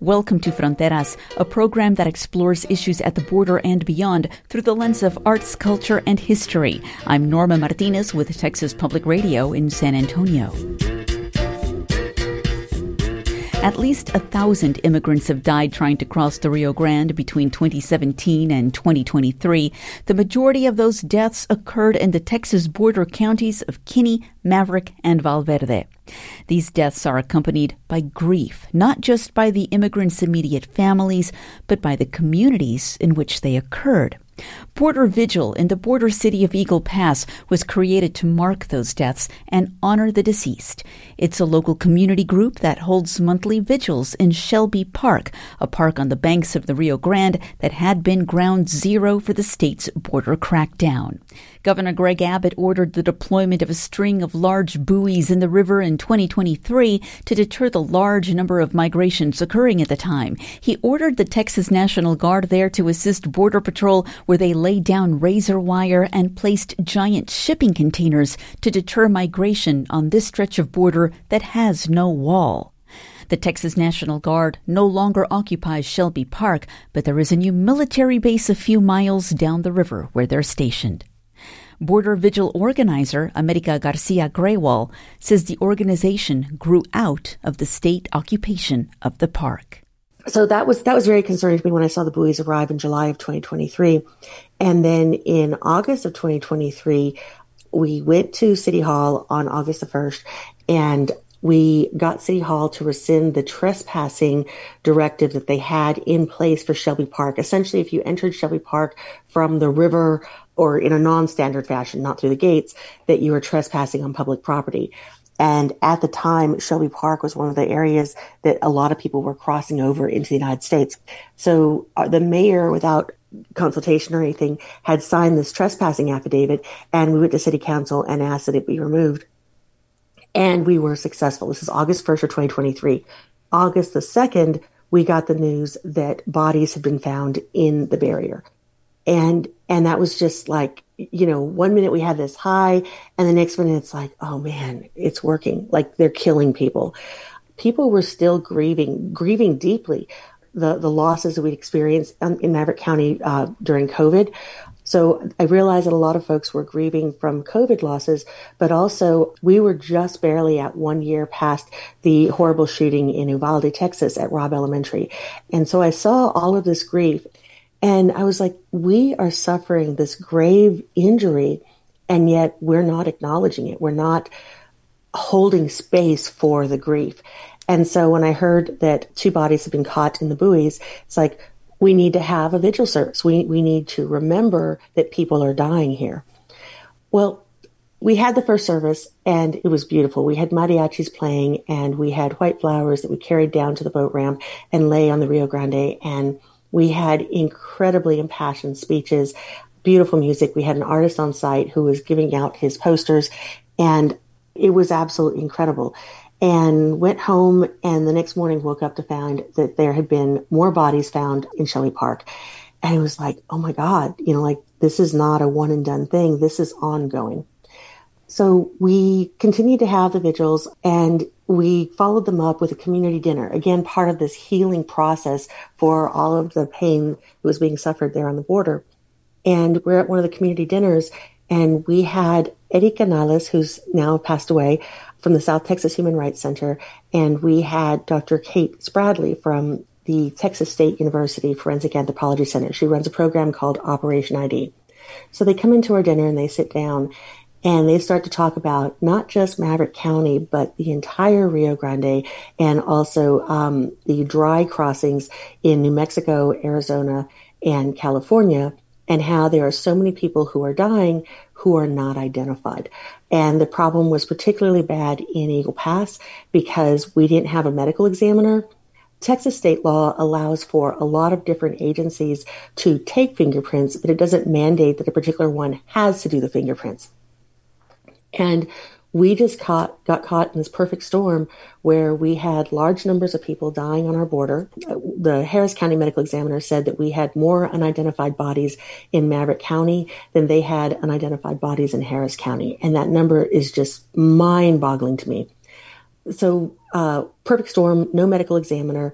Welcome to Fronteras, a program that explores issues at the border and beyond through the lens of arts, culture, and history. I'm Norma Martinez with Texas Public Radio in San Antonio. At least 1,000 immigrants have died trying to cross the Rio Grande between 2017 and 2023. The majority of those deaths occurred in the Texas border counties of Kinney, Maverick, and Valverde. These deaths are accompanied by grief, not just by the immigrants' immediate families, but by the communities in which they occurred. Border Vigil in the border city of Eagle Pass was created to mark those deaths and honor the deceased. It's a local community group that holds monthly vigils in Shelby Park, a park on the banks of the Rio Grande that had been ground zero for the state's border crackdown. Governor Greg Abbott ordered the deployment of a string of large buoys in the river in 2023 to deter the large number of migrations occurring at the time. He ordered the Texas National Guard there to assist Border Patrol, where they laid down razor wire and placed giant shipping containers to deter migration on this stretch of border that has no wall. The Texas National Guard no longer occupies Shelby Park, but there is a new military base a few miles down the river where they're stationed. Border Vigil organizer America Garcia Graywall says the organization grew out of the state occupation of the park. So that was very concerning to me when I saw the buoys arrive in July of 2023. And then in August of 2023, we went to City Hall on August the 1st, and we got City Hall to rescind the trespassing directive that they had in place for Shelby Park. Essentially, if you entered Shelby Park from the river or in a non-standard fashion, not through the gates, that you were trespassing on public property. And at the time, Shelby Park was one of the areas that a lot of people were crossing over into the United States. So the mayor, without consultation or anything, had signed this trespassing affidavit, and we went to City Council and asked that it be removed. And we were successful. This is August 1st of 2023. August the 2nd, we got the news that bodies had been found in the barrier. And that was just like, 1 minute we had this high, and the next minute it's like, oh man, it's working. Like, they're killing people. People were still grieving deeply the losses that we'd experienced in Maverick County during COVID. So I realized that a lot of folks were grieving from COVID losses, but also we were just barely at 1 year past the horrible shooting in Uvalde, Texas at Robb Elementary. And so I saw all of this grief, and I was like, we are suffering this grave injury, and yet we're not acknowledging it. We're not holding space for the grief. And so when I heard that 2 bodies had been caught in the buoys, it's like, we need to have a vigil service. We need to remember that people are dying here. Well, we had the first service, and it was beautiful. We had mariachis playing, and we had white flowers that we carried down to the boat ramp and lay on the Rio Grande. And we had incredibly impassioned speeches, beautiful music. We had an artist on site who was giving out his posters, and it was absolutely incredible. And went home, and the next morning woke up to find that there had been more bodies found in Shelby Park. And it was like, oh my God, this is not a one and done thing. This is ongoing. So we continued to have the vigils, and we followed them up with a community dinner. Again, part of this healing process for all of the pain that was being suffered there on the border. And we're at one of the community dinners, and we had Eddie Canales, who's now passed away, from the South Texas Human Rights Center, and we had Dr. Kate Spradley from the Texas State University Forensic Anthropology Center. She runs a program called Operation ID. So they come into our dinner and they sit down, and they start to talk about not just Maverick County, but the entire Rio Grande, and also the dry crossings in New Mexico, Arizona, and California, and how there are so many people who are dying who are not identified. And the problem was particularly bad in Eagle Pass because we didn't have a medical examiner. Texas state law allows for a lot of different agencies to take fingerprints, but it doesn't mandate that a particular one has to do the fingerprints. And we just got caught in this perfect storm where we had large numbers of people dying on our border. The Harris County Medical Examiner said that we had more unidentified bodies in Maverick County than they had unidentified bodies in Harris County. And that number is just mind-boggling to me. So perfect storm, no medical examiner,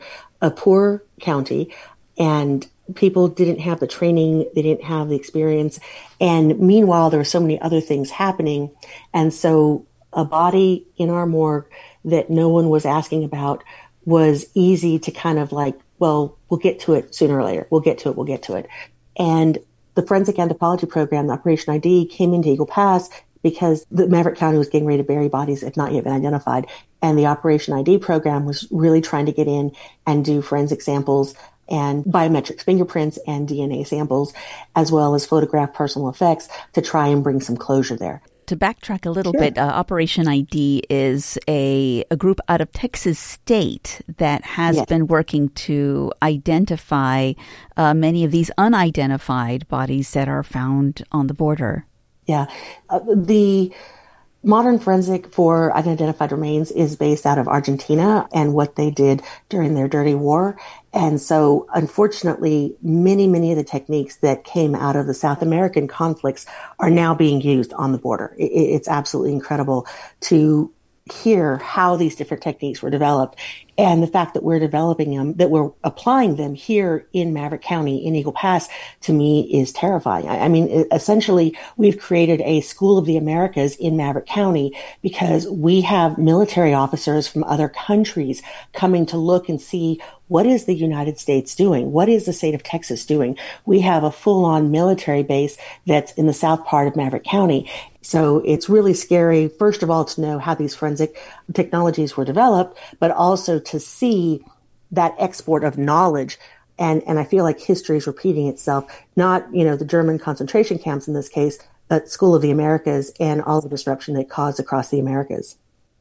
a poor county, and people didn't have the training, they didn't have the experience. And meanwhile, there were so many other things happening. And so a body in our morgue that no one was asking about was easy to kind of like, well, we'll get to it sooner or later. We'll get to it. And the forensic anthropology program, the Operation ID, came into Eagle Pass because the Maverick County was getting ready to bury bodies that had not yet been identified. And the Operation ID program was really trying to get in and do forensic samples and biometrics, fingerprints and DNA samples, as well as photograph personal effects to try and bring some closure there. To backtrack a little bit, Operation ID is a group out of Texas State that has been working to identify many of these unidentified bodies that are found on the border. Yeah. The modern forensic for unidentified remains is based out of Argentina and what they did during their dirty war. And so, unfortunately, many of the techniques that came out of the South American conflicts are now being used on the border. It's absolutely incredible to hear how these different techniques were developed, and the fact that we're developing them, that we're applying them here in Maverick County, in Eagle Pass, to me is terrifying. I mean, essentially, we've created a School of the Americas in Maverick County because we have military officers from other countries coming to look and see what is the United States doing? What is the state of Texas doing? We have a full-on military base that's in the south part of Maverick County. So it's really scary, first of all, to know how these forensic technologies were developed, but also to see that export of knowledge. And I feel like history is repeating itself, not, the German concentration camps in this case, but School of the Americas and all the disruption that caused across the Americas.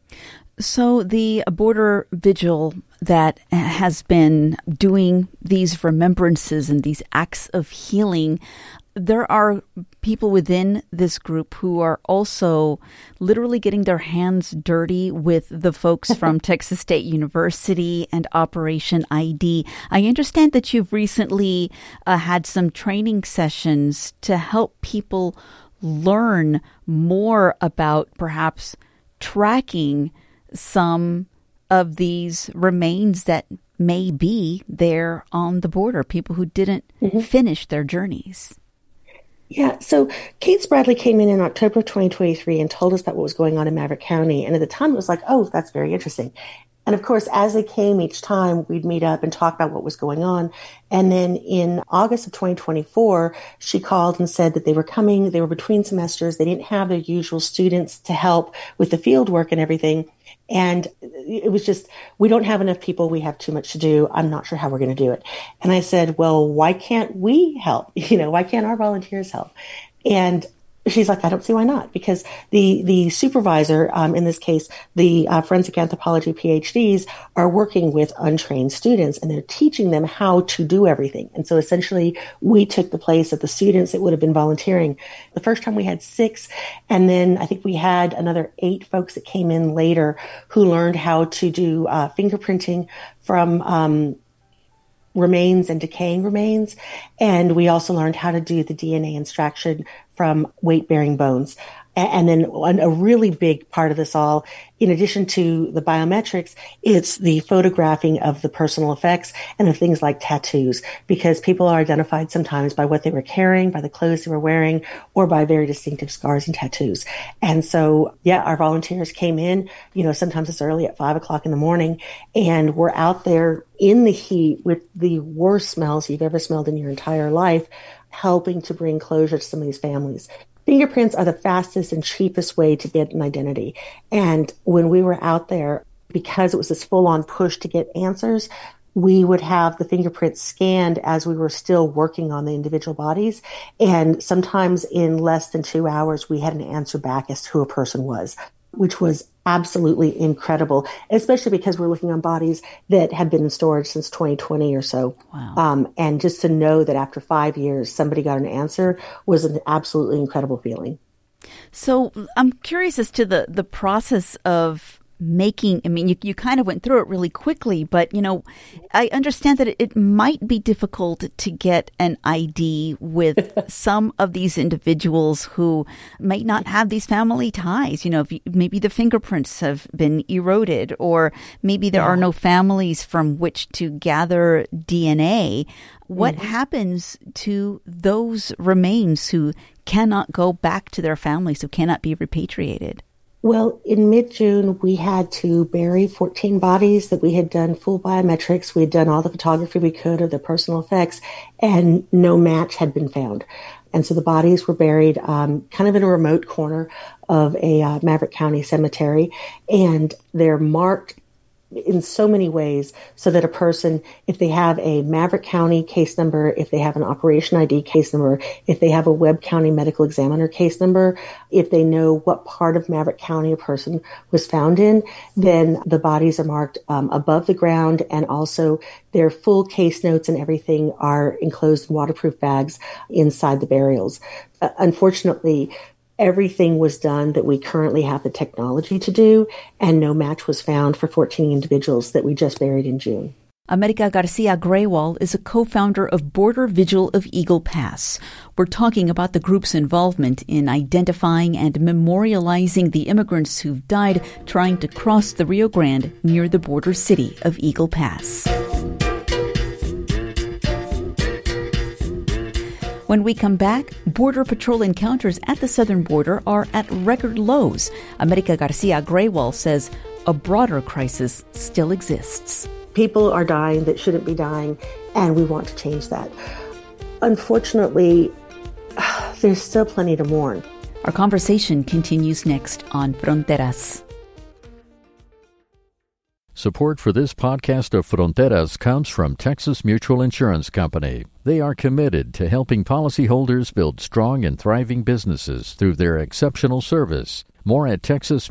So the border vigil that has been doing these remembrances and these acts of healing, there are people within this group who are also literally getting their hands dirty with the folks from Texas State University and Operation ID. I understand that you've recently had some training sessions to help people learn more about perhaps tracking some of these remains that may be there on the border, people who didn't finish their journeys. Yeah, so Kate Spradley came in October of 2023 and told us about what was going on in Maverick County. And at the time, it was like, oh, that's very interesting. And of course, as they came each time, we'd meet up and talk about what was going on. And then in August of 2024, she called and said that they were coming. They were between semesters. They didn't have their usual students to help with the field work and everything. And it was just, we don't have enough people. We have too much to do. I'm not sure how we're going to do it. And I said, well, why can't we help? Why can't our volunteers help? And she's like, I don't see why not, because the supervisor, in this case, the forensic anthropology PhDs, are working with untrained students and they're teaching them how to do everything. And so essentially, we took the place of the students that would have been volunteering. The first time we had 6, and then I think we had another 8 folks that came in later who learned how to do fingerprinting from remains and decaying remains. And we also learned how to do the DNA extraction from weight-bearing bones. And then a really big part of this all, in addition to the biometrics, it's the photographing of the personal effects and of things like tattoos, because people are identified sometimes by what they were carrying, by the clothes they were wearing, or by very distinctive scars and tattoos. And so, our volunteers came in, sometimes as early at 5:00 in the morning, and we're out there in the heat with the worst smells you've ever smelled in your entire life, helping to bring closure to some of these families. Fingerprints are the fastest and cheapest way to get an identity. And when we were out there, because it was this full-on push to get answers, we would have the fingerprints scanned as we were still working on the individual bodies. And sometimes in less than 2 hours, we had an answer back as to who a person was, which was absolutely incredible, especially because we're looking on bodies that had been in storage since 2020 or so. Wow. And just to know that after 5 years, somebody got an answer was an absolutely incredible feeling. So I'm curious as to the process of you kind of went through it really quickly, but, I understand that it might be difficult to get an ID with some of these individuals who might not have these family ties. Maybe the fingerprints have been eroded, or maybe there are no families from which to gather DNA. What happens to those remains who cannot go back to their families, who cannot be repatriated? Well, in mid-June, we had to bury 14 bodies that we had done full biometrics. We had done all the photography we could of their personal effects, and no match had been found. And so the bodies were buried kind of in a remote corner of a Maverick County cemetery, and they're marked in so many ways so that a person, if they have a Maverick County case number, if they have an Operation ID case number, if they have a Webb County Medical Examiner case number, if they know what part of Maverick County a person was found in, then the bodies are marked above the ground, and also their full case notes and everything are enclosed in waterproof bags inside the burials. Unfortunately, everything was done that we currently have the technology to do, and no match was found for 14 individuals that we just buried in June. America Garcia Graywall is a co-founder of Border Vigil of Eagle Pass. We're talking about the group's involvement in identifying and memorializing the immigrants who've died trying to cross the Rio Grande near the border city of Eagle Pass. When we come back, Border Patrol encounters at the southern border are at record lows. America Garcia Graywall says a broader crisis still exists. People are dying that shouldn't be dying, and we want to change that. Unfortunately, there's still plenty to mourn. Our conversation continues next on Fronteras. Support for this podcast of Fronteras comes from Texas Mutual Insurance Company. They are committed to helping policyholders build strong and thriving businesses through their exceptional service. More at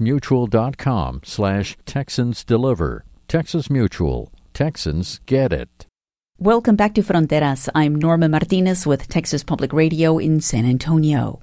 texasmutual.com/TexansDeliver. Texas Mutual. Texans get it. Welcome back to Fronteras. I'm Norma Martinez with Texas Public Radio in San Antonio.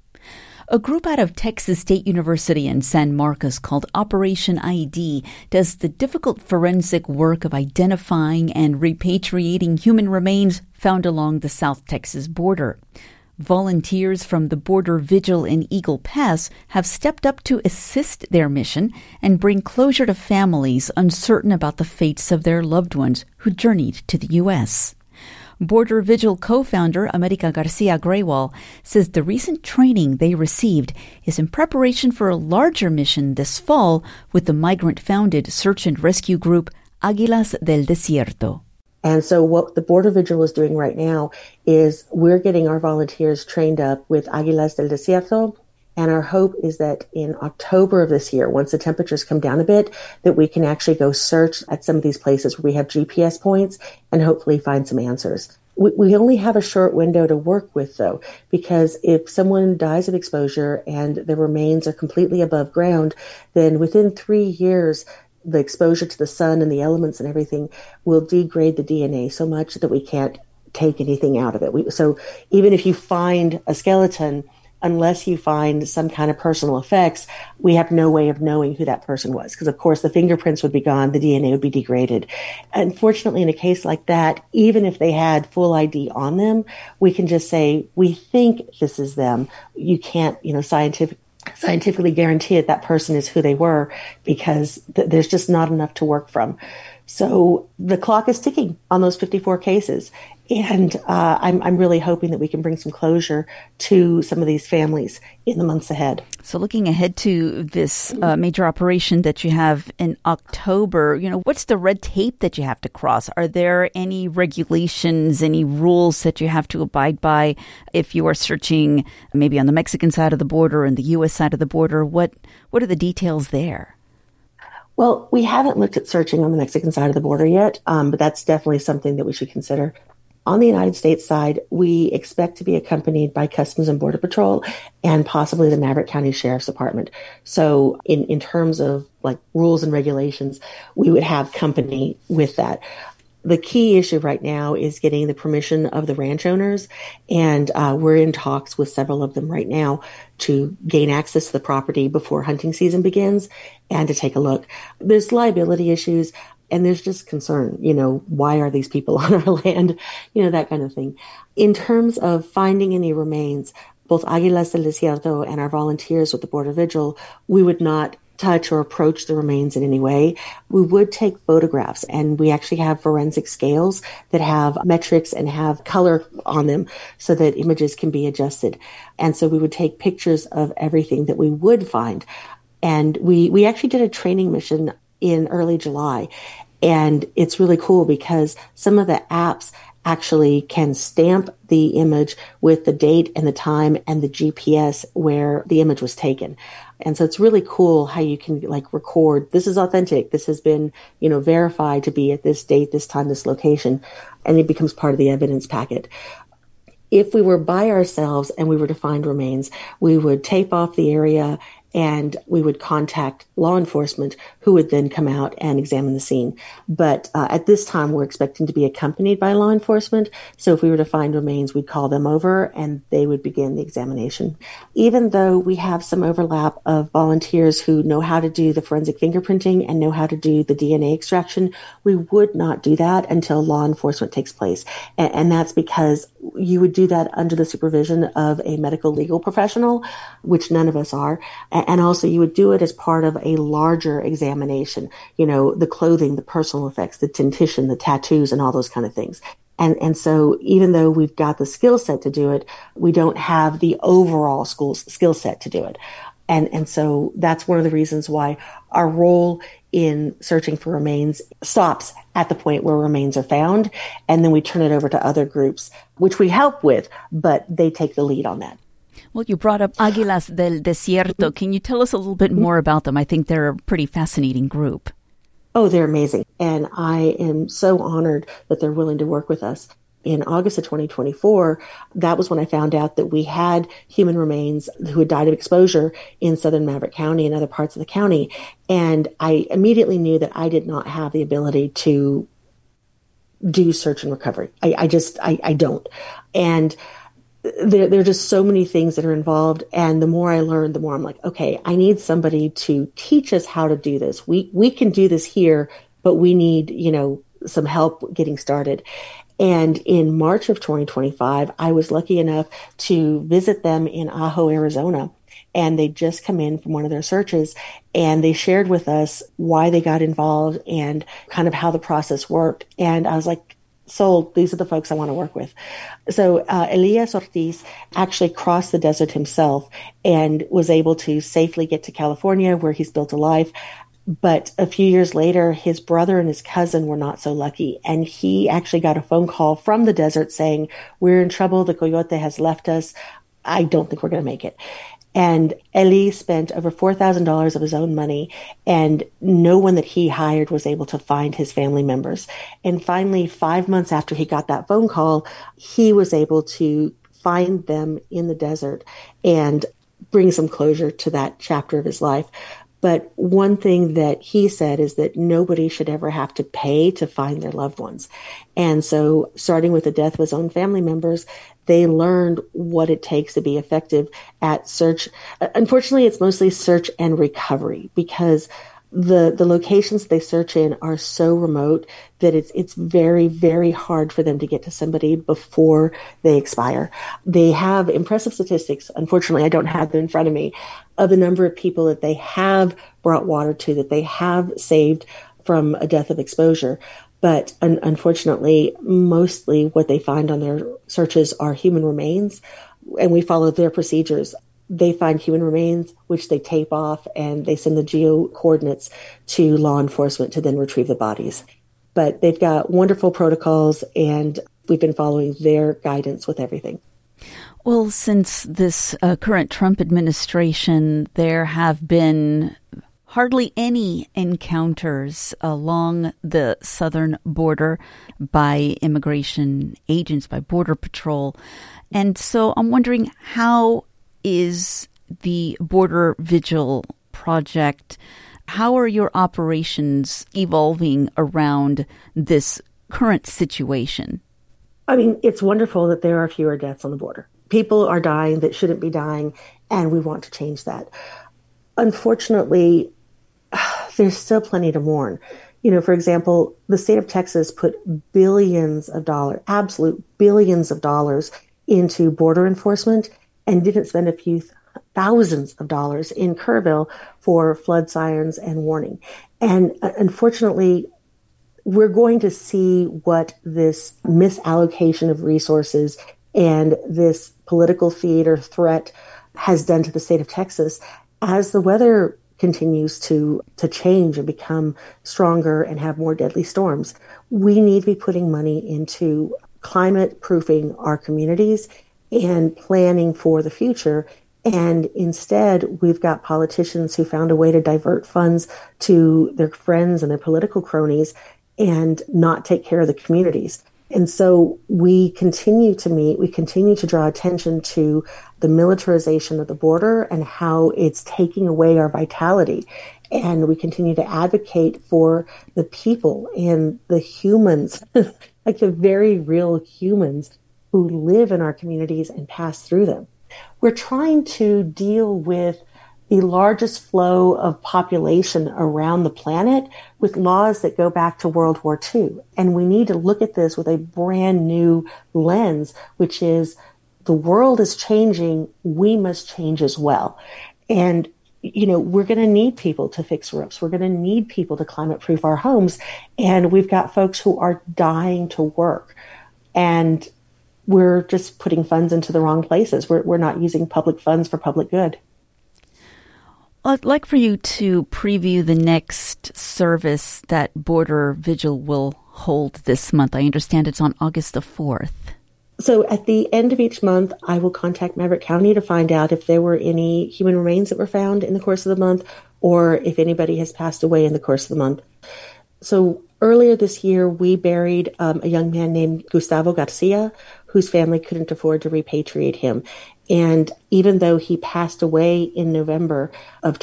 A group out of Texas State University in San Marcos called Operation ID does the difficult forensic work of identifying and repatriating human remains found along the South Texas border. Volunteers from the Border Vigil in Eagle Pass have stepped up to assist their mission and bring closure to families uncertain about the fates of their loved ones who journeyed to the U.S. Border Vigil co-founder America Garcia Graywall says the recent training they received is in preparation for a larger mission this fall with the migrant-founded search and rescue group Águilas del Desierto. And so what the Border Vigil is doing right now is we're getting our volunteers trained up with Águilas del Desierto. And our hope is that in October of this year, once the temperatures come down a bit, that we can actually go search at some of these places where we have GPS points and hopefully find some answers. We only have a short window to work with, though, because if someone dies of exposure and their remains are completely above ground, then within 3 years, the exposure to the sun and the elements and everything will degrade the DNA so much that we can't take anything out of it. So even if you find a skeleton, unless you find some kind of personal effects, we have no way of knowing who that person was. Because, of course, the fingerprints would be gone, the DNA would be degraded. Unfortunately, in a case like that, even if they had full ID on them, we can just say, we think this is them. You can't, scientifically guarantee that person is who they were because there's just not enough to work from. So the clock is ticking on those 54 cases. And I'm really hoping that we can bring some closure to some of these families in the months ahead. So looking ahead to this major operation that you have in October, what's the red tape that you have to cross? Are there any regulations, any rules that you have to abide by if you are searching maybe on the Mexican side of the border and the U.S. side of the border? What are the details there? Well, we haven't looked at searching on the Mexican side of the border yet, but that's definitely something that we should consider. On the United States side, we expect to be accompanied by Customs and Border Patrol and possibly the Maverick County Sheriff's Department. So in terms of like rules and regulations, we would have company with that. The key issue right now is getting the permission of the ranch owners, and we're in talks with several of them right now to gain access to the property before hunting season begins and to take a look. There's liability issues, and there's just concern, why are these people on our land, that kind of thing. In terms of finding any remains, both Águilas del Desierto and our volunteers with the Border Vigil, we would not touch or approach the remains in any way. We would take photographs, and we actually have forensic scales that have metrics and have color on them so that images can be adjusted. And so we would take pictures of everything that we would find. And we actually did a training mission in early July. And it's really cool because some of the apps actually can stamp the image with the date and the time and the GPS where the image was taken. And so it's really cool how you can record, this is authentic, this has been, verified to be at this date, this time, this location, and it becomes part of the evidence packet. If we were by ourselves and we were to find remains, we would tape off the area and we would contact law enforcement who would then come out and examine the scene. But at this time, we're expecting to be accompanied by law enforcement. So if we were to find remains, we'd call them over and they would begin the examination. Even though we have some overlap of volunteers who know how to do the forensic fingerprinting and know how to do the DNA extraction, we would not do that until law enforcement takes place. And that's because you would do that under the supervision of a medical legal professional, which none of us are. And also you would do it as part of a larger examination, the clothing, the personal effects, the dentition, the tattoos, and all those kind of things. And so even though we've got the skill set to do it, we don't have the overall skill set to do it. And so that's one of the reasons why our role in searching for remains stops at the point where remains are found. And then we turn it over to other groups, which we help with, but they take the lead on that. Well, you brought up Águilas del Desierto. Can you tell us a little bit more about them? I think they're a pretty fascinating group. Oh, they're amazing. And I am so honored that they're willing to work with us. In August of 2024, that was when I found out that we had human remains who had died of exposure in southern Maverick County and other parts of the county. And I immediately knew that I did not have the ability to do search and recovery. I don't. And there are just so many things that are involved. And the more I learned, the more I'm like, okay, I need somebody to teach us how to do this. We can do this here, but we need, some help getting started. And in March of 2025, I was lucky enough to visit them in Ajo, Arizona. And they'd just come in from one of their searches, and they shared with us why they got involved and kind of how the process worked. And I was like, sold, these are the folks I want to work with. So Elias Ortiz actually crossed the desert himself and was able to safely get to California, where he's built a life. But a few years later, his brother and his cousin were not so lucky. And he actually got a phone call from the desert saying, we're in trouble. The coyote has left us. I don't think we're going to make it. And Eli spent over $4,000 of his own money, and no one that he hired was able to find his family members. And finally, 5 months after he got that phone call, he was able to find them in the desert and bring some closure to that chapter of his life. But one thing that he said is that nobody should ever have to pay to find their loved ones. And so starting with the death of his own family members, they learned what it takes to be effective at search. Unfortunately, it's mostly search and recovery, because the locations they search in are so remote that it's very, very hard for them to get to somebody before they expire. They have impressive statistics. Unfortunately, I don't have them in front of me, of the number of people that they have brought water to, that they have saved from a death of exposure. But unfortunately, mostly what they find on their searches are human remains, and we follow their procedures. They find human remains, which they tape off, and they send the geo coordinates to law enforcement to then retrieve the bodies. But they've got wonderful protocols, and we've been following their guidance with everything. Well, since this current Trump administration, there have been hardly any encounters along the southern border by immigration agents, by Border Patrol. And so I'm wondering, how is the Border Vigil project, how are your operations evolving around this current situation? I mean, it's wonderful that there are fewer deaths on the border. People are dying that shouldn't be dying, and we want to change that. Unfortunately, there's still plenty to mourn. For example, the state of Texas put billions of dollars, absolute billions of dollars into border enforcement and didn't spend a few thousands of dollars in Kerrville for flood sirens and warning. And unfortunately, we're going to see what this misallocation of resources and this political theater threat has done to the state of Texas as the weather continues to change and become stronger and have more deadly storms. We need to be putting money into climate proofing our communities and planning for the future. And instead, we've got politicians who found a way to divert funds to their friends and their political cronies and not take care of the communities. And so we continue to meet, we continue to draw attention to the militarization of the border and how it's taking away our vitality. And we continue to advocate for the people and the humans, like the very real humans who live in our communities and pass through them. We're trying to deal with the largest flow of population around the planet with laws that go back to World War II. And we need to look at this with a brand new lens, which is the world is changing. We must change as well. And, we're going to need people to fix roofs. We're going to need people to climate proof our homes. And we've got folks who are dying to work. And we're just putting funds into the wrong places. We're not using public funds for public good. I'd like for you to preview the next service that Border Vigil will hold this month. I understand it's on August the 4th. So at the end of each month, I will contact Maverick County to find out if there were any human remains that were found in the course of the month or if anybody has passed away in the course of the month. So earlier this year, we buried a young man named Gustavo Garcia, whose family couldn't afford to repatriate him. And even though he passed away in November of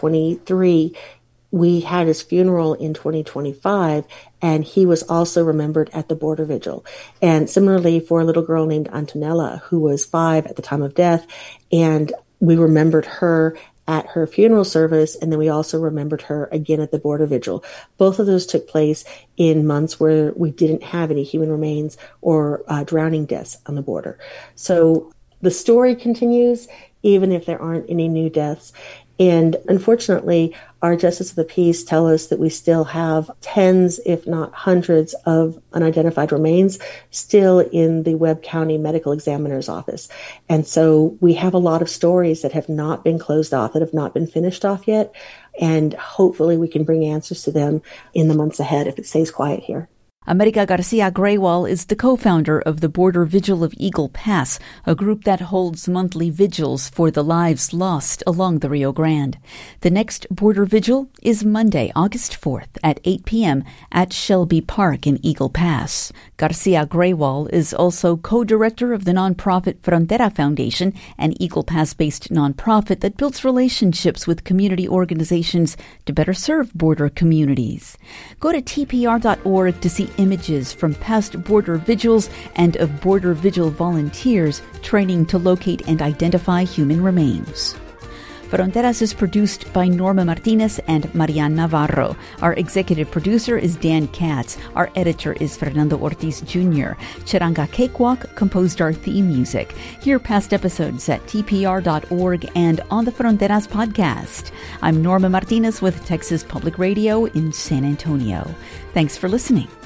2023, we had his funeral in 2025, and he was also remembered at the Border Vigil. And similarly for a little girl named Antonella, who was 5 at the time of death, and we remembered her at her funeral service, and then we also remembered her again at the Border Vigil. Both of those took place in months where we didn't have any human remains or drowning deaths on the border. So the story continues, even if there aren't any new deaths. And unfortunately, our Justice of the Peace tell us that we still have tens, if not hundreds, of unidentified remains still in the Webb County Medical Examiner's office. And so we have a lot of stories that have not been closed off, that have not been finished off yet. And hopefully we can bring answers to them in the months ahead if it stays quiet here. America Garcia Graywall is the co-founder of the Border Vigil of Eagle Pass, a group that holds monthly vigils for the lives lost along the Rio Grande. The next Border Vigil is Monday, August 4th at 8 p.m. at Shelby Park in Eagle Pass. Garcia Graywall is also co-director of the nonprofit Frontera Foundation, an Eagle Pass-based nonprofit that builds relationships with community organizations to better serve border communities. Go to tpr.org to see images from past border vigils and of border vigil volunteers training to locate and identify human remains. Fronteras is produced by Norma Martinez and Marian Navarro. Our executive producer is Dan Katz. Our editor is Fernando Ortiz Jr. Charanga Cakewalk composed our theme music. Hear past episodes at tpr.org and on the Fronteras podcast. I'm Norma Martinez with Texas Public Radio in San Antonio. Thanks for listening.